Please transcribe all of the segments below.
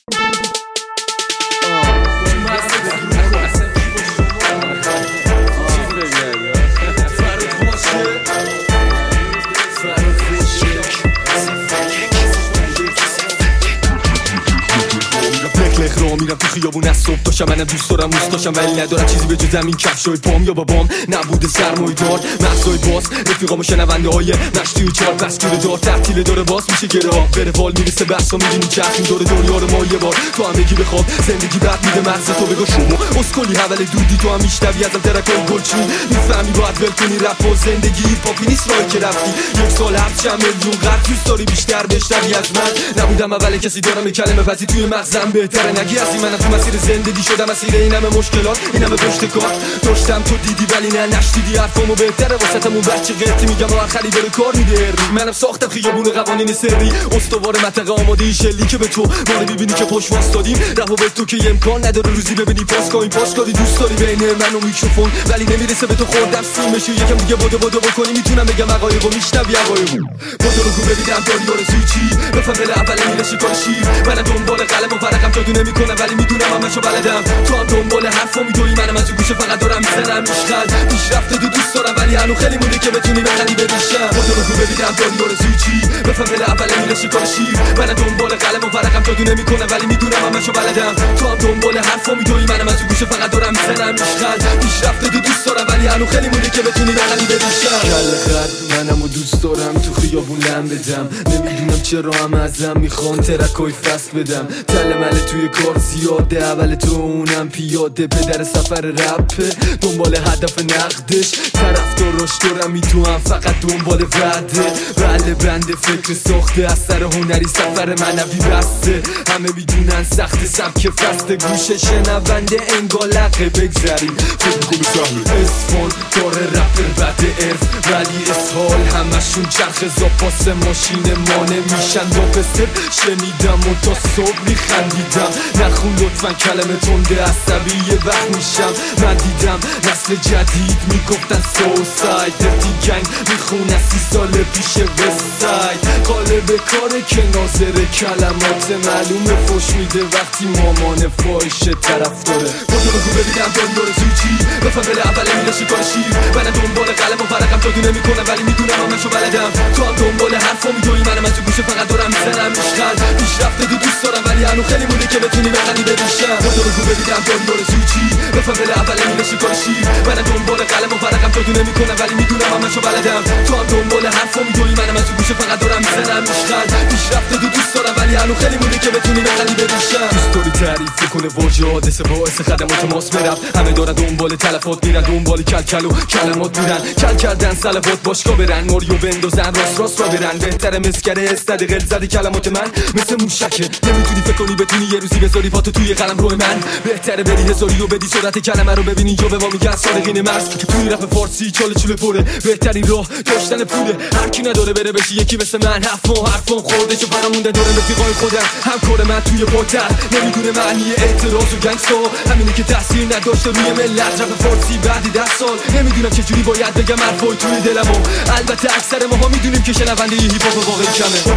میرم تو خیابون از صبح تاشم، منم دوست دارم دوستاشم ولی ندارم چیزی به جز همین کفشای پام یا بابام نبوده سرمایه دار مغزای باز رفیقام و شنونده های مشتی و چار پسگیر دار تعطیل داره باز میشه گره ها بره وال میرسه بحثا میبینی چرخیم داره دنیا رو ما یه بار تو هم بگی بخواب زندگی بعد میده مغز تو بگو شما اسکلی حول دودی تو هم میشنوی ازم ترکای گلچین میفهمی باید ول کنی رپ و زندگی پاپی نیست راهی که رفتی یک سال هر چند میلیون قرض دوست داری بیشتر بشنوی از من نبودم اول کسی دارم کلمه پسی توی مغزم بهتره نگی از منم تو مسیر زندگی شدم مسیر این همه مشکلات این همه پشت کار داشتم تو دیدی ولی نه نشدیدی حرفامو بهتره واسطمون بچه قطی میگم و آخری داره کار میده منم ساختم خیابون قوانین سری استوار منطقه آماده شلی که به تو ما ببینی که پشت واسطادیم روابط تو که امکان نداره روزی ببینی پاس کاری دوست داری بین من و میکروفون ولی نمیرسه به تو خوردم سیمشو یکم دیگه بدو بکنی میتونم بگم عقایبو میشنوی عقایبو بدو رو ببینم داری آرزوی چی بفهم بله اول میره چیکار شی من دنبال قلم و ورقم جادو نمیکنه ولی میدونم همشو بلدم تو هم دنبال حرفا میدوی منم از اون گوشه فقط دارم میزنم میشغل پیشرفت تو دوست دارم ولی هنو خیلی مونده که بتونی بخری بریشم بدو رو ببینم داری آرزوی چی بفهم بله اول میره چیکار شی من دنبال قلم و ورقم جادو نمیکنه ولی میدونم همشو بلدم تو هم دنبال حرفا میدوی منم از اون گوشه فقط دارم میزنم میشغل پیشرفت تو دوست دارم ولی هنو خیلی مونده که بتونی بخری بریشم کله خر منمو دوست دارم تو خیابون لم بدم نمیدونم چرا هم ازم میخوان ترکای فست بدم تلمله توی کار زیاده اول تو اونم پیاده پدر سفر رپه دنبال هدف نقدش طرفداراش دارم میتونم فقط دنبال وعده بله بنده فکر ساخته از سر هنری سفر منوی بسته همه میدونن سخت سبک فسته گوشه شنونده انگالقه بگذریم فکر میکنه سهله اسفان داره رپر بد ارف ولی اسحال همشون چرخ زاپاس ماشین ما نمیشن با پسر شنیدم و تا صبح میخندیدم نخون لطفا کلمه تنده عصبی یه وقت میشم من دیدم نسل جدید میگفتن سوساید درتی گنگ میخونن 30 سال پیش وستاید قالب کاره که ناظر کلمات معلومه فوش میده وقتی مامان فاحش طرف داره بدو بگو ببینم داری آرزوی چی بفهم بله اول میره چیکار شی من دنبال قلم و ورقم جادو نمیکنه ولی میدونم همشو بلدم تو هم دنبال حرفا میدوی منم از تو گوشه فقط دارم میزنم میشغل پیشرفت تو دوست دارم ولی هنو خیلی مونده که بتونی بخری بریشم بدو بگو ببینم داری آرزوی چی بفهم بله اول میره چیکار شی من دنبال قلم و ورقم جادو نمیکنه ولی میدونم همشو بلدم تو هم دنبال حرفا میدوی منم از تو گوشه فقط دارم میزنم میشغل پیشرفت تو دوست دارم ولی هنو خیلی مونده که بتونی بخری بریشم دوست داری تعریف کنه واژه حادثه باعث خدمات ماس برم همه دارن دنبال تلفات میرن دنبال کلکل و کلمات میرن کل کردن سلفات باشگاه برن ماریو بندازن راست را برن بهتره مسکره استد قل زدی کلمات من مثل موشکه نمیتونی فکر کنی بتونی یه روزی بذاری پاتو توی قلم روی من بهتره بری هزاری و بدی سرعت کلمه رو ببینی جو به ما میگن صادقین مرز که توی رپ فارسی چاله چوله پره بهترین راه داشتن پوله هر کی نداره بره بشی یکی مثل من حرفم خورده چه فقط مونده داره رفیقای خودم همکار من توی پاتر نمیدونه معنی اعتراض و گنگستا همینه که تاثیر نداشته روی ملت رپ فارسی بعدی 10 سال نمیدونم چه جوری باید بگم حرفای توی دلمو البته اکثر ماها میدونیم که شنونده هیپ هاپ واقعی کمه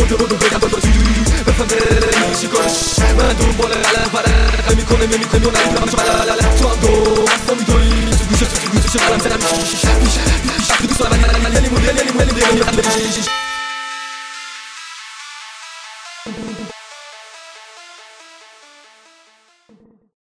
بفهم چیکارش من دنبال قلم ورق میکنه نمیدونم تو هم دو حرفا میدونی تو گوشه قلم زدم پیش